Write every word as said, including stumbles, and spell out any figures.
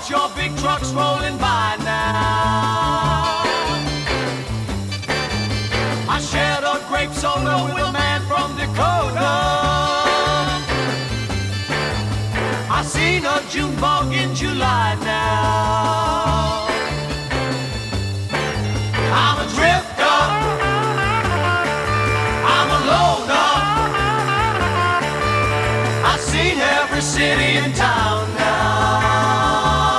watch your big trucks rolling by now. I shared a grape soda with a man from Dakota. I seen a June bug in July now. I'm a drifter, I'm a loner. I've seen every city in town.